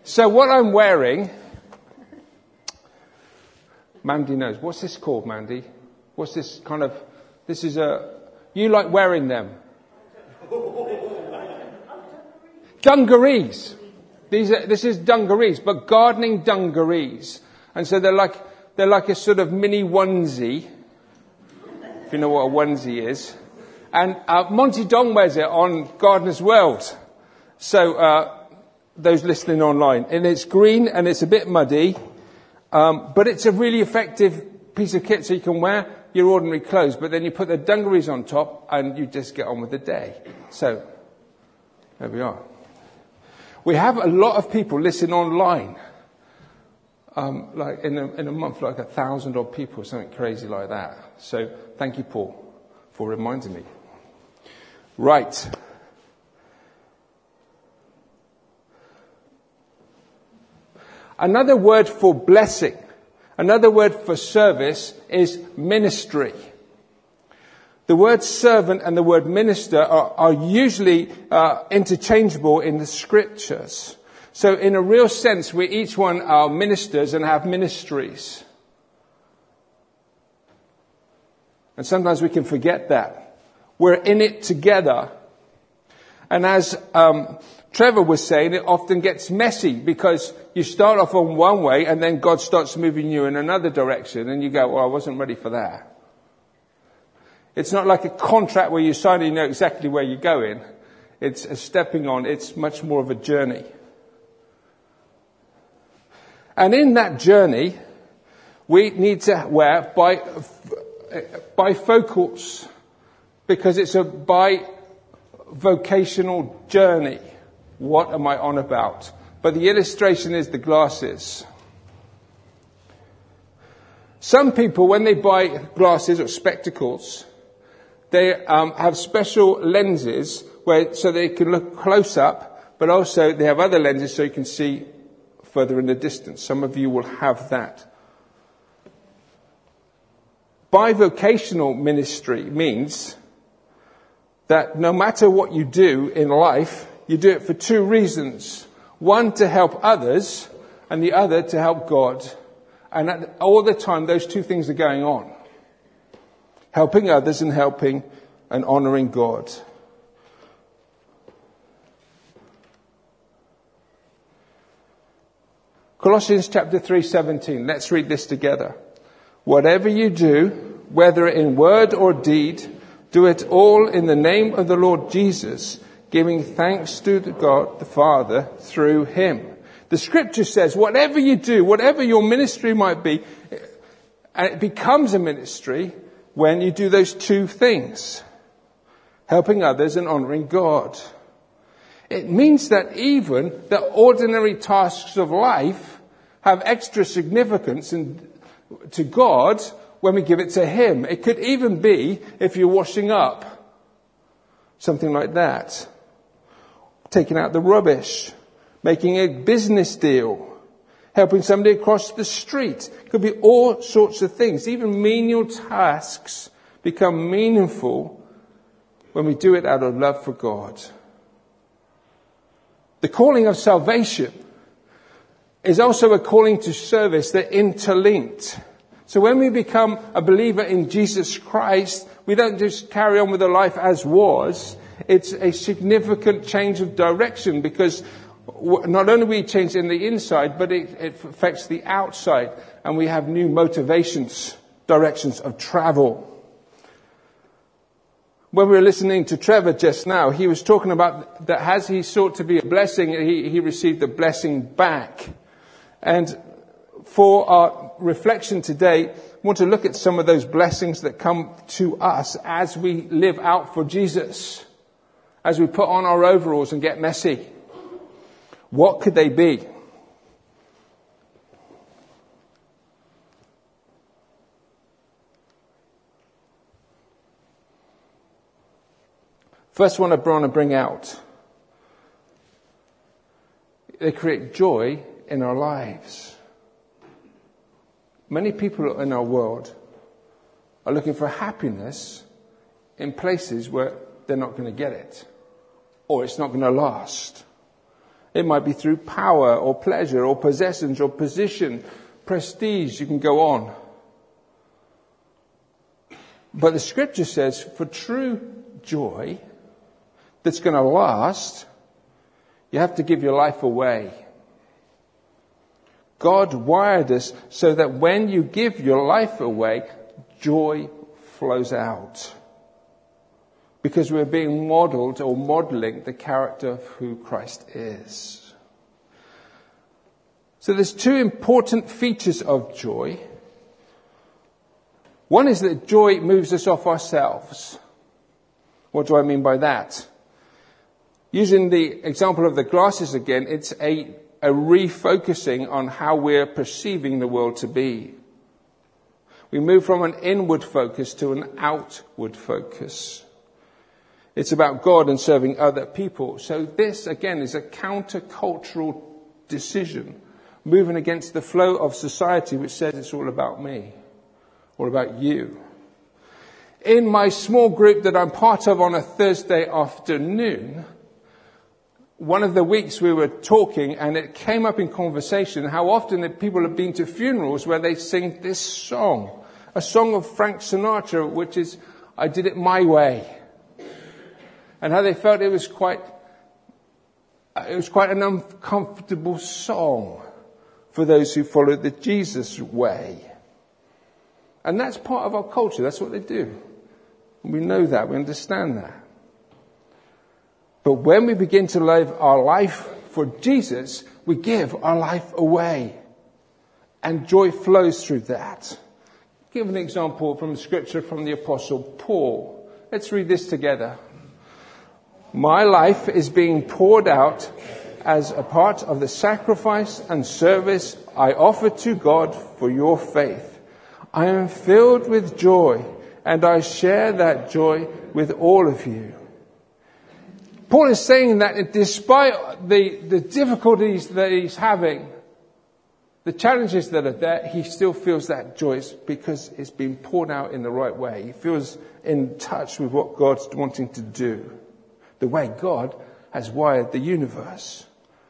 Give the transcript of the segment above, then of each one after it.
So what I'm wearing, Mandy knows. What's this called, Mandy? What's this kind of, you like wearing them? Dungarees. This is dungarees, but gardening dungarees. And so they're like a sort of mini onesie, if you know what a onesie is. And Monty Dong wears it on Gardener's World. So those listening online. And it's green and it's a bit muddy, but it's a really effective piece of kit so you can wear your ordinary clothes, but then you put the dungarees on top and you just get on with the day. So there we are. We have a lot of people listening online. Like in a month, like 1,000 odd people, something crazy like that. So thank you, Paul, for reminding me. Right. Another word for blessing, another word for service is ministry. The word servant and the word minister are usually interchangeable in the scriptures. So in a real sense, we each one are ministers and have ministries. And sometimes we can forget that. We're in it together. And as Trevor was saying, it often gets messy because you start off on one way and then God starts moving you in another direction and you go, well, I wasn't ready for that. It's not like a contract where you sign and you know exactly where you're going. It's a stepping on. It's much more of a journey. And in that journey, we need to wear bifocals because it's a bivocational journey. What am I on about? But the illustration is the glasses. Some people, when they buy glasses or spectacles, they have special lenses so they can look close up, but also they have other lenses so you can see further in the distance. Some of you will have that. Bivocational ministry means that no matter what you do in life, you do it for two reasons. One, to help others, and the other, to help God. And all the time, those two things are going on. Helping others and helping and honouring God. Colossians chapter 3:17. Let's read this together. Whatever you do, whether in word or deed, do it all in the name of the Lord Jesus, giving thanks to God the Father through him. The scripture says whatever you do, whatever your ministry might be, it becomes a ministry when you do those two things. Helping others and honouring God. It means that even the ordinary tasks of life have extra significance to God when we give it to him. It could even be if you're washing up. Something like that. Taking out the rubbish. Making a business deal. Helping somebody across the street. It could be all sorts of things. Even menial tasks become meaningful when we do it out of love for God. The calling of salvation is also a calling to service. They're interlinked. So when we become a believer in Jesus Christ, we don't just carry on with a life as was. It's a significant change of direction because not only we change in the inside, but it affects the outside. And we have new motivations, directions of travel. When we were listening to Trevor just now, he was talking about that as he sought to be a blessing, he received a blessing back. And for our reflection today, I want to look at some of those blessings that come to us as we live out for Jesus. As we put on our overalls and get messy. What could they be? First one I want to bring out. They create joy in our lives. Many people in our world are looking for happiness in places where they're not going to get it. Or it's not going to last. It might be through power or pleasure or possessions or position, prestige. You can go on. But the scripture says for true joy that's going to last, you have to give your life away. God wired us so that when you give your life away, joy flows out. Because we're being modeled or modeling the character of who Christ is. So there's two important features of joy. One is that joy moves us off ourselves. What do I mean by that? Using the example of the glasses again, it's a refocusing on how we're perceiving the world to be. We move from an inward focus to an outward focus. It's about God and serving other people. So this, again, is a countercultural decision, moving against the flow of society which says it's all about me, or about you. In my small group that I'm part of on a Thursday afternoon, one of the weeks we were talking, and it came up in conversation how often people have been to funerals where they sing this song, a song of Frank Sinatra, which is, I Did It My Way. And how they felt it was quite an uncomfortable song for those who followed the Jesus way. And that's part of our culture. That's what they do. We know that. We understand that. But when we begin to live our life for Jesus, we give our life away. And joy flows through that. I'll give an example from Scripture from the Apostle Paul. Let's read this together. My life is being poured out as a part of the sacrifice and service I offer to God for your faith. I am filled with joy, and I share that joy with all of you. Paul is saying that despite the difficulties that he's having, the challenges that are there, he still feels that joy because it's been poured out in the right way. He feels in touch with what God's wanting to do, the way God has wired the universe.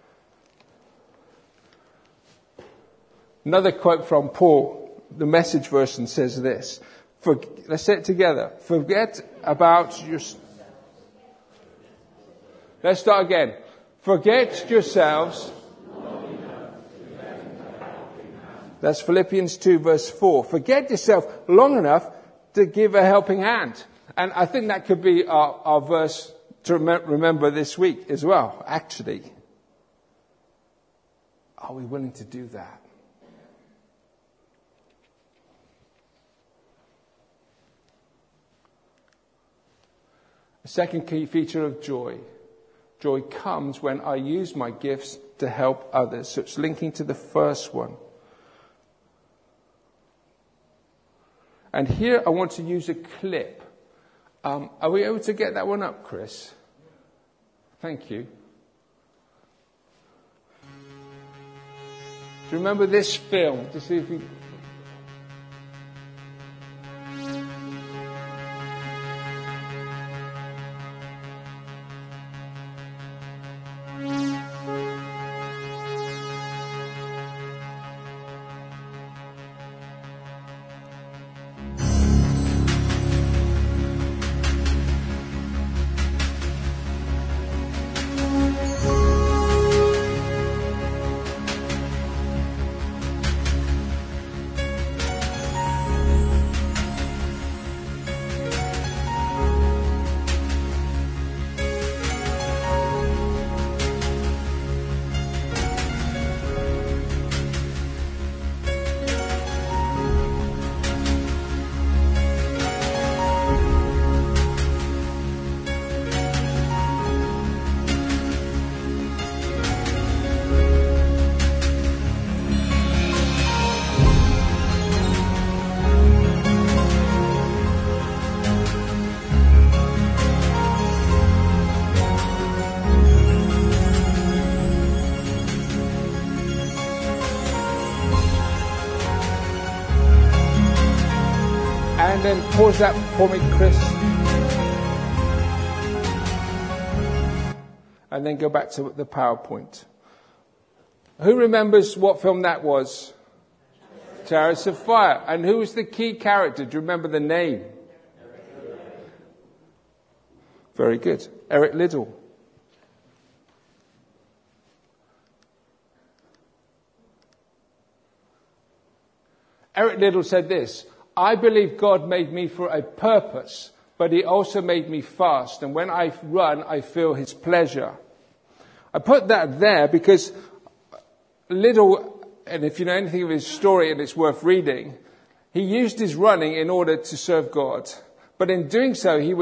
Another quote from Paul, the Message version says this. Let's say it together. Forget about your... Let's start again. Forget yourselves. That's Philippians 2 verse 4. Forget yourself long enough to give a helping hand. And I think that could be our verse to remember this week as well, actually. Are we willing to do that? The second key feature of joy. Joy comes when I use my gifts to help others. So it's linking to the first one. And here I want to use a clip. Are we able to get that one up, Chris? Thank you. Do you remember this film? To see if you... And then pause that for me, Chris. And then go back to the PowerPoint. Who remembers what film that was? Chariots of Fire. And who was the key character? Do you remember the name? Very good. Eric Liddell. Eric Liddell said this: I believe God made me for a purpose, but he also made me fast. And when I run, I feel his pleasure. I put that there because Liddell, and if you know anything of his story and it's worth reading, he used his running in order to serve God. But in doing so, he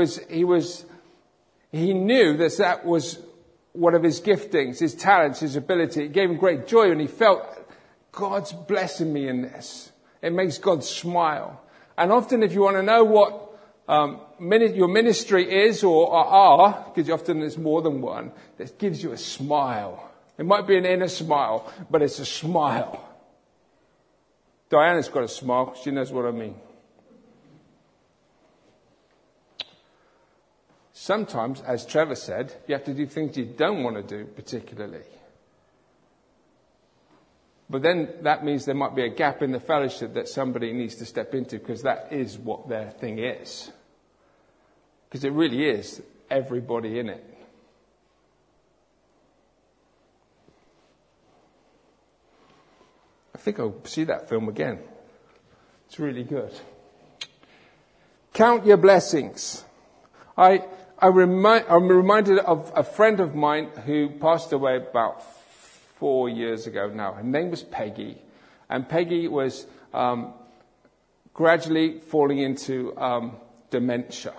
knew that was one of his giftings, his talents, his ability. It gave him great joy, and he felt, God's blessing me in this. It makes God smile. And often if you want to know what your ministry is or are, because often there's more than one, it gives you a smile. It might be an inner smile, but it's a smile. Diana's got a smile. She knows what I mean. Sometimes, as Trevor said, you have to do things you don't want to do particularly. But then that means there might be a gap in the fellowship that somebody needs to step into, because that is what their thing is. Because it really is everybody in it. I think I'll see that film again. It's really good. Count your blessings. I'm reminded of a friend of mine who passed away about 4 years ago now. Her name was Peggy. And Peggy was gradually falling into dementia.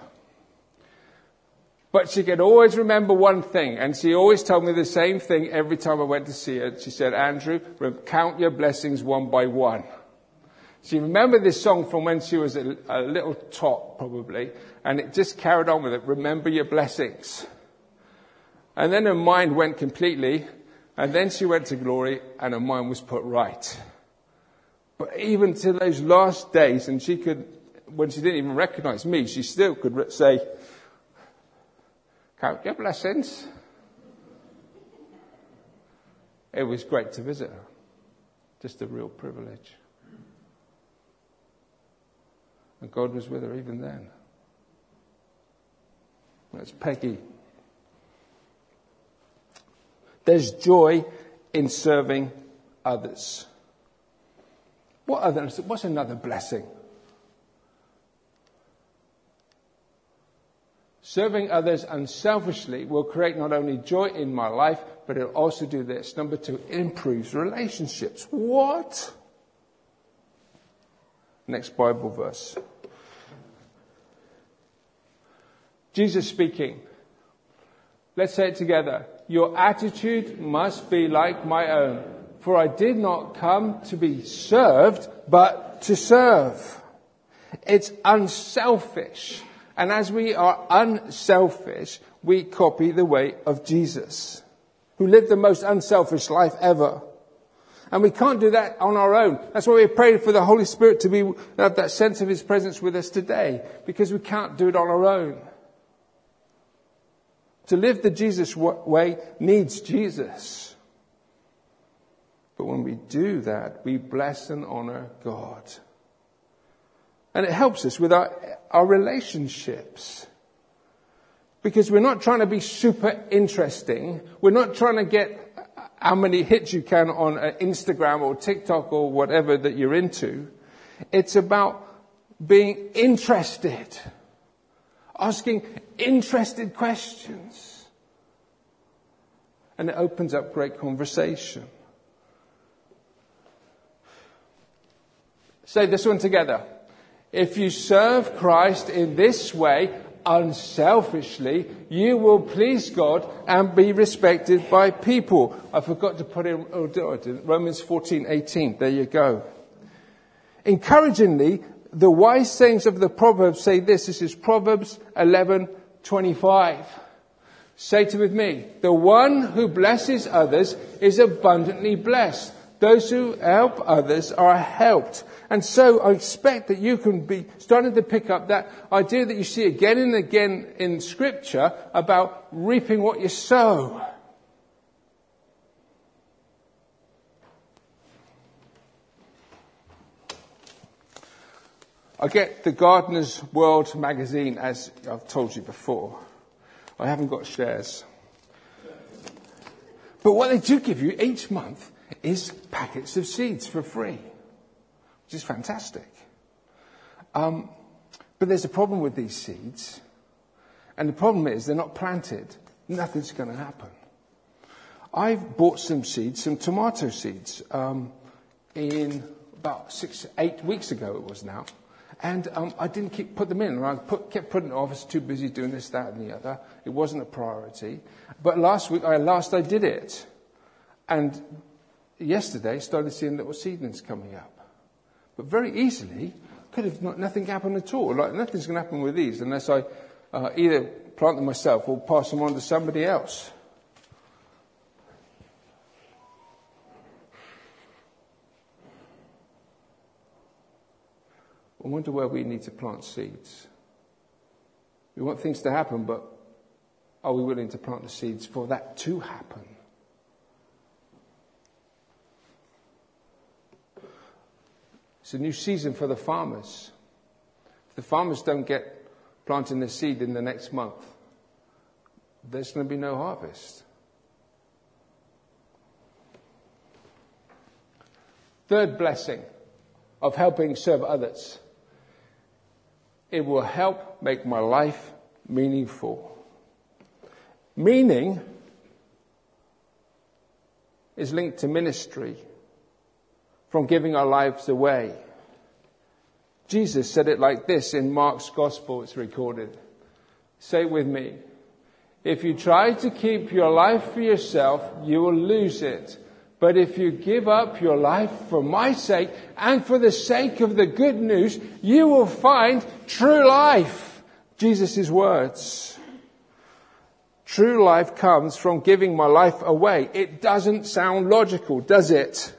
But she could always remember one thing, and she always told me the same thing every time I went to see her. She said, Andrew, count your blessings one by one. She remembered this song from when she was a little tot, probably, and it just carried on with it. Remember your blessings. And then her mind went completely, and then she went to glory, and her mind was put right. But even to those last days, and she could, when she didn't even recognize me, she still could say, count your blessings. It was great to visit her. Just a real privilege. And God was with her even then. That's Peggy. There's joy in serving others. What's another blessing? Serving others unselfishly will create not only joy in my life, but it'll also do this. Number 2, it improves relationships. What? Next Bible verse. Jesus speaking. Let's say it together. Your attitude must be like my own, for I did not come to be served, but to serve. It's unselfish. And as we are unselfish, we copy the way of Jesus, who lived the most unselfish life ever. And we can't do that on our own. That's why we pray for the Holy Spirit to have that sense of his presence with us today, because we can't do it on our own. To live the Jesus way needs Jesus. But when we do that, we bless and honor God. And it helps us with our relationships. Because we're not trying to be super interesting. We're not trying to get how many hits you can on Instagram or TikTok or whatever that you're into. It's about being interested. Asking interested questions. And it opens up great conversation. Say this one together. If you serve Christ in this way, unselfishly, you will please God and be respected by people. I forgot to put in Romans 14:18. There you go. Encouragingly, the wise sayings of the Proverbs say this. This is Proverbs 11:25. Say it with me. The one who blesses others is abundantly blessed. Those who help others are helped. And so I expect that you can be starting to pick up that idea that you see again and again in Scripture about reaping what you sow. I get the Gardener's World magazine, as I've told you before. I haven't got shares. But what they do give you each month is packets of seeds for free, which is fantastic. But there's a problem with these seeds. And the problem is they're not planted. Nothing's going to happen. I've bought some seeds, some tomato seeds, in about 8 weeks ago it was now. And I didn't put them in. I kept putting it off. I was too busy doing this, that, and the other. It wasn't a priority. But last I did it. And yesterday started seeing little seedlings coming up. But very easily, nothing happened at all. Like nothing's going to happen with these unless I either plant them myself or pass them on to somebody else. I wonder where we need to plant seeds. We want things to happen, but are we willing to plant the seeds for that to happen? It's a new season for the farmers. If the farmers don't get planting the seed in the next month, there's going to be no harvest. Third blessing of helping serve others. It will help make my life meaningful. Meaning is linked to ministry, from giving our lives away. Jesus said it like this in Mark's Gospel, it's recorded. Say it with me. If you try to keep your life for yourself, you will lose it. But if you give up your life for my sake and for the sake of the good news, you will find true life. Jesus' words. True life comes from giving my life away. It doesn't sound logical, does it?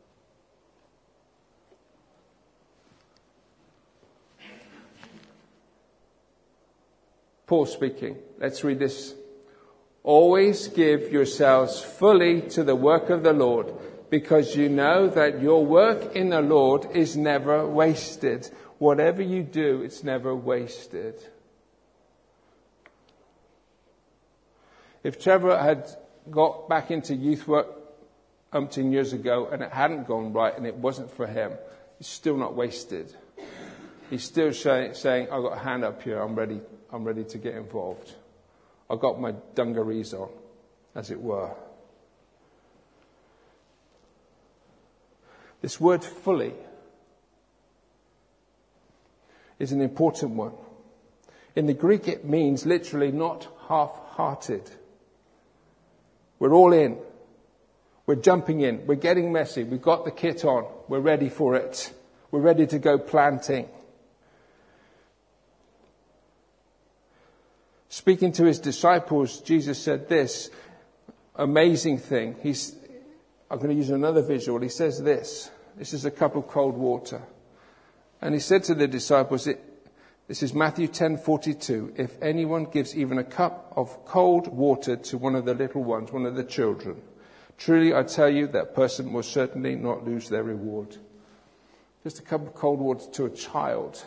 Paul speaking. Let's read this. Always give yourselves fully to the work of the Lord, because you know that your work in the Lord is never wasted. Whatever you do, it's never wasted. If Trevor had got back into youth work umpteen years ago and it hadn't gone right and it wasn't for him, it's still not wasted. He's still saying, I've got a hand up here, I'm ready to get involved. I've got my dungarees on, as it were. This word fully is an important one. In the Greek, it means literally not half-hearted. We're all in. We're jumping in. We're getting messy. We've got the kit on. We're ready for it. We're ready to go planting. Speaking to his disciples, Jesus said this amazing thing. I'm going to use another visual. He says this. This is a cup of cold water. And he said to the disciples, this is Matthew 10:42. If anyone gives even a cup of cold water to one of the little ones, one of the children, truly I tell you that person will certainly not lose their reward. Just a cup of cold water to a child.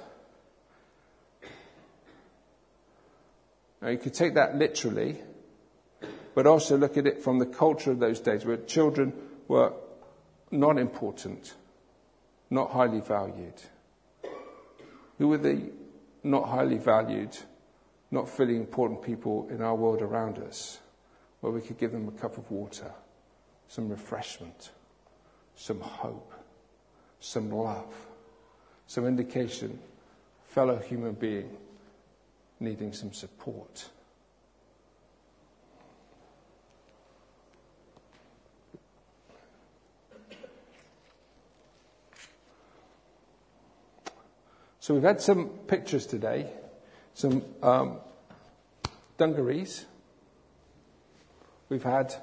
Now, you could take that literally, but also look at it from the culture of those days, where children were not important, not highly valued. Who were the not highly valued, not really important people in our world around us, where we could give them a cup of water, some refreshment, some hope, some love, some indication, fellow human being, needing some support. So we've had some pictures today, some dungarees. We've had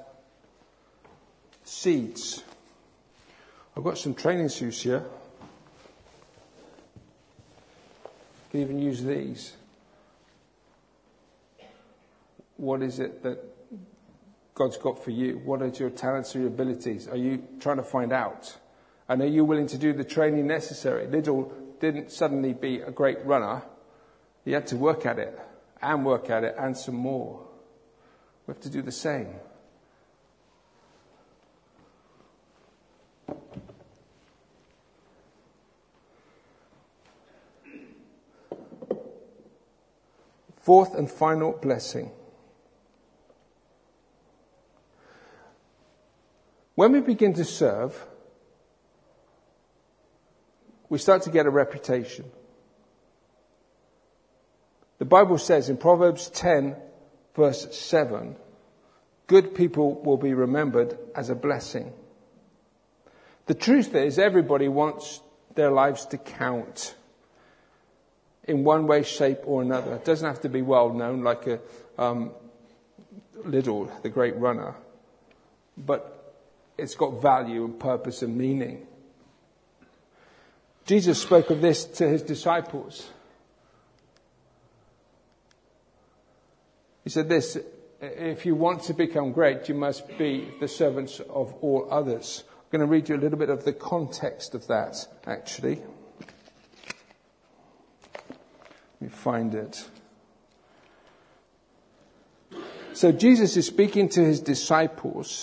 seeds. I've got some training shoes here. You can even use these. What is it that God's got for you? What are your talents or your abilities? Are you trying to find out? And are you willing to do the training necessary? Little didn't suddenly be a great runner. He had to work at it and some more. We have to do the same. Fourth and final blessing. When we begin to serve, we start to get a reputation. The Bible says in Proverbs 10, verse 7, good people will be remembered as a blessing. The truth is, everybody wants their lives to count in one way, shape, or another. It doesn't have to be well known like Liddell, the great runner, but it's got value and purpose and meaning. Jesus spoke of this to his disciples. He said this, if you want to become great, you must be the servants of all others. I'm going to read you a little bit of the context of that, actually. Let me find it. So Jesus is speaking to his disciples.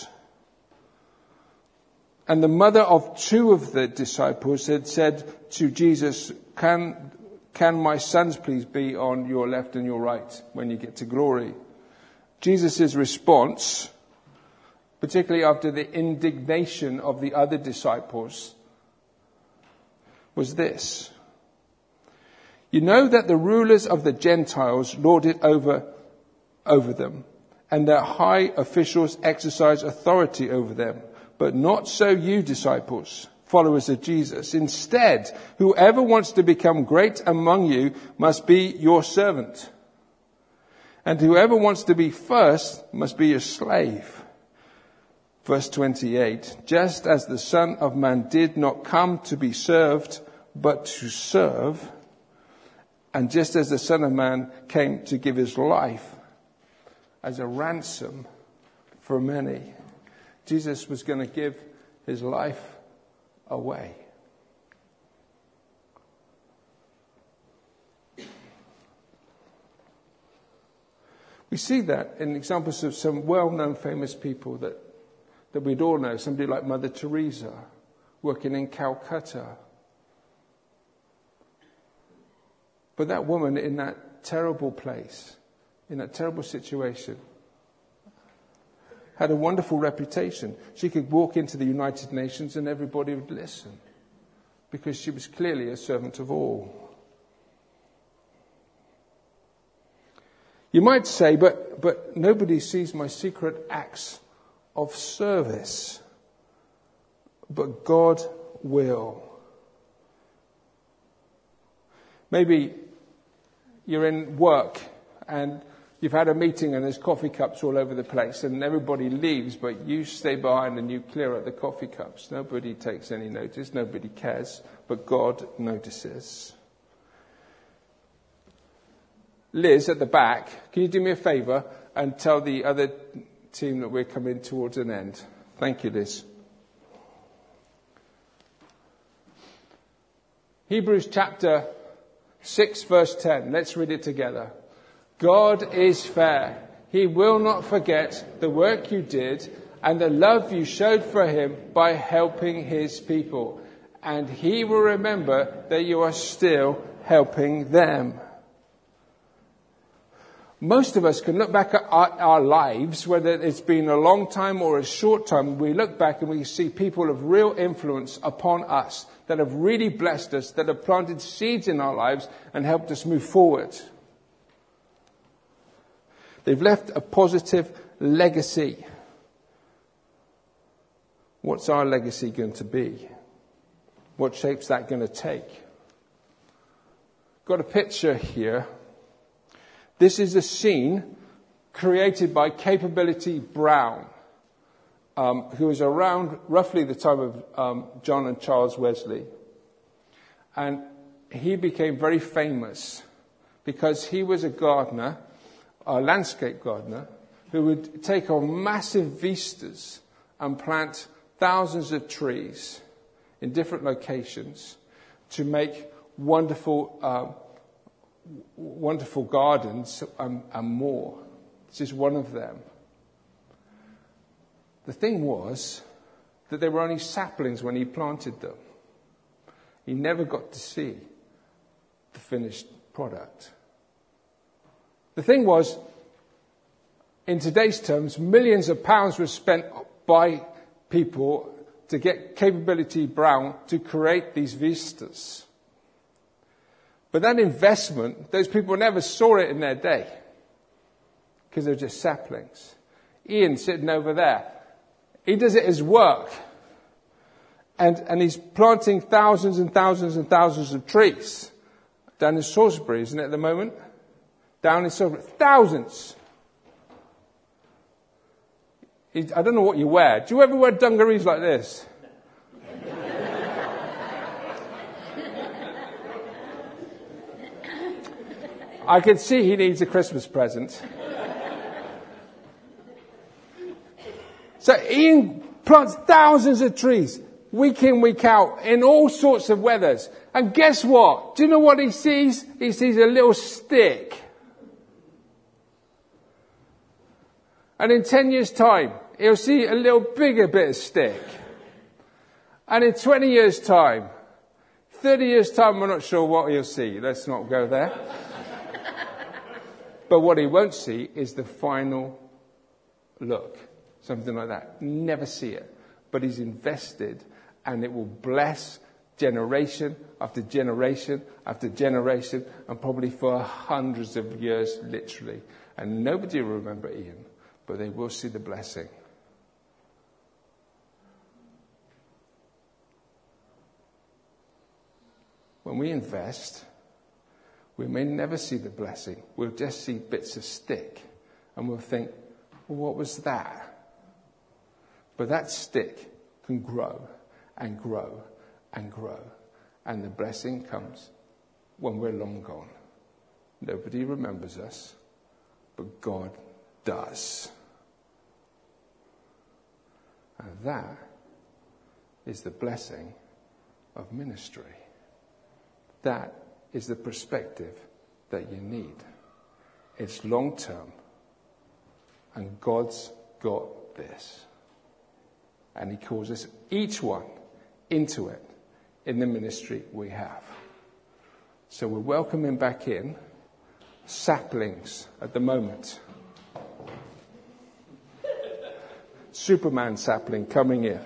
And the mother of two of the disciples had said to Jesus, can my sons please be on your left and your right when you get to glory? Jesus' response, particularly after the indignation of the other disciples, was this. You know that the rulers of the Gentiles lord it over them, and their high officials exercise authority over them. But not so you, disciples, followers of Jesus. Instead, whoever wants to become great among you must be your servant. And whoever wants to be first must be your slave. Verse 28, just as the Son of Man did not come to be served, but to serve, and just as the Son of Man came to give his life as a ransom for many. Jesus was going to give his life away. We see that in examples of some well-known famous people that we'd all know. Somebody like Mother Teresa, working in Calcutta. But that woman in that terrible place, in that terrible situation, had a wonderful reputation. She could walk into the United Nations and everybody would listen, because she was clearly a servant of all. You might say, but nobody sees my secret acts of service. But God will. Maybe you're in work and you've had a meeting and there's coffee cups all over the place and everybody leaves, but you stay behind and you clear out the coffee cups. Nobody takes any notice, nobody cares, but God notices. Liz at the back, can you do me a favour and tell the other team that we're coming towards an end? Thank you, Liz. Hebrews chapter 6 verse 10. Let's read it together. God is fair. He will not forget the work you did and the love you showed for him by helping his people. And he will remember that you are still helping them. Most of us can look back at our lives, whether it's been a long time or a short time. We look back and we see people of real influence upon us that have really blessed us, that have planted seeds in our lives and helped us move forward. They've left a positive legacy. What's our legacy going to be? What shape's that going to take? Got a picture here. This is a scene created by Capability Brown, who was around roughly the time of John and Charles Wesley. And he became very famous because he was a gardener, a landscape gardener, who would take on massive vistas and plant thousands of trees in different locations to make wonderful gardens and more. This is one of them. The thing was that they were only saplings when he planted them. He never got to see the finished product. The thing was, in today's terms, millions of pounds were spent by people to get Capability Brown to create these vistas. But that investment, those people never saw it in their day because they're just saplings. Ian sitting over there, he does it as work. And he's planting thousands and thousands and thousands of trees. Down in Salisbury, isn't it, at the moment? Down in Salisbury. Thousands. I don't know what you wear. Do you ever wear dungarees like this? I can see he needs a Christmas present. So Ian plants thousands of trees, week in, week out, in all sorts of weathers. And guess what? Do you know what he sees? He sees a little stick. And in 10 years' time, he'll see a little bigger bit of stick. And in 20 years' time, 30 years' time, we're not sure what he'll see. Let's not go there. But what he won't see is the final look. Something like that. Never see it. But he's invested, and it will bless generation after generation after generation, and probably for hundreds of years, literally. And nobody will remember Ian, but they will see the blessing. When we invest, we may never see the blessing. We'll just see bits of stick, and we'll think, well, what was that? But that stick can grow and grow and grow. And the blessing comes when we're long gone. Nobody remembers us, but God does. And that is the blessing of ministry. That is the perspective that you need. It's long term. And God's got this. And he calls us, each one, into it in the ministry we have. So we're welcoming back in saplings at the moment. Superman sapling coming in.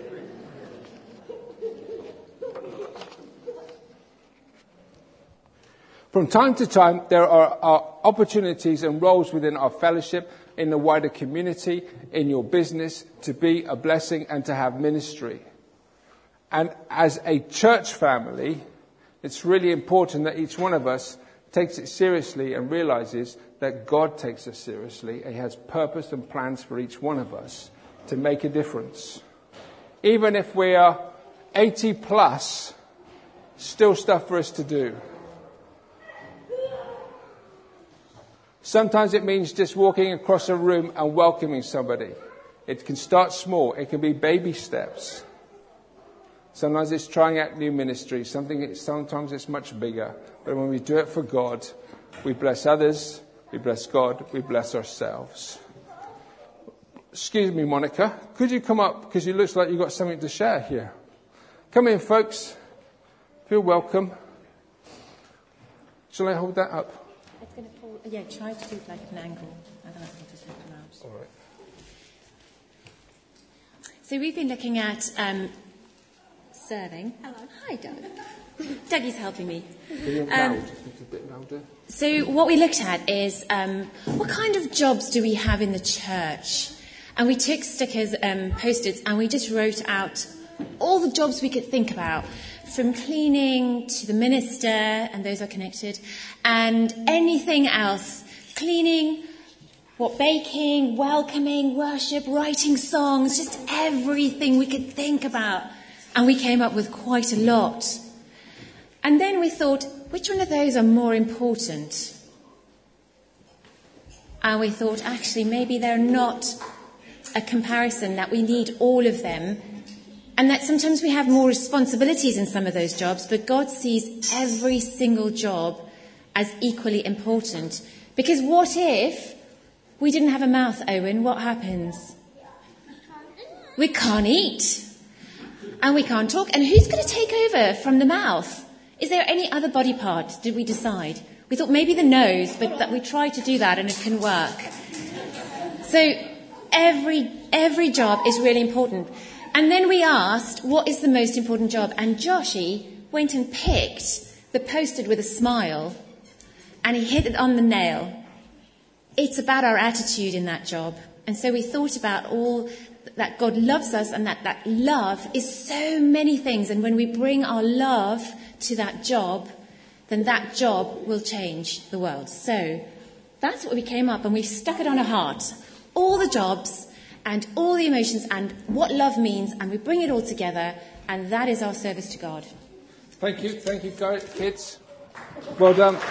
From time to time, there are opportunities and roles within our fellowship, in the wider community, in your business, to be a blessing and to have ministry. And as a church family, it's really important that each one of us takes it seriously and realizes that God takes us seriously. He has purpose and plans for each one of us to make a difference. Even if we are 80 plus, still stuff for us to do. Sometimes it means just walking across a room and welcoming somebody. It can start small. It can be baby steps. Sometimes it's trying out new ministry. Sometimes it's much bigger. But when we do it for God, we bless others, we bless God, we bless ourselves. Excuse me, Monica. Could you come up? Because it looks like you've got something to share here. Come in, folks. Feel welcome. Shall I hold that up? It's going to fall. Yeah, try to do it like an angle. And then I can just lift them out. All right. So we've been looking at serving. Hello. Hi, Doug. Dougie's helping me. A bit louder. So what we looked at is what kind of jobs do we have in the church? And we took stickers, Post-its, and we just wrote out all the jobs we could think about, from cleaning to the minister, and those are connected, and anything else. Cleaning, baking, welcoming, worship, writing songs, just everything we could think about. And we came up with quite a lot. And then we thought, which one of those are more important? And we thought, actually, maybe they're not a comparison, that we need all of them. And that sometimes we have more responsibilities in some of those jobs, but God sees every single job as equally important. Because what if we didn't have a mouth, Owen? What happens? We can't eat. And we can't talk. And who's going to take over from the mouth? Is there any other body part, did we decide? We thought maybe the nose, but that we tried to do that and it can work. So every job is really important. And then we asked, what is the most important job? And Joshy went and picked the posted with a smile, and he hit it on the nail. It's about our attitude in that job. And so we thought about all that God loves us, and that love is so many things. And when we bring our love to that job, then that job will change the world. So that's what we came up, and we stuck it on our heart. All the jobs and all the emotions and what love means, and we bring it all together, and that is our service to God. Thank you, kids. Well done.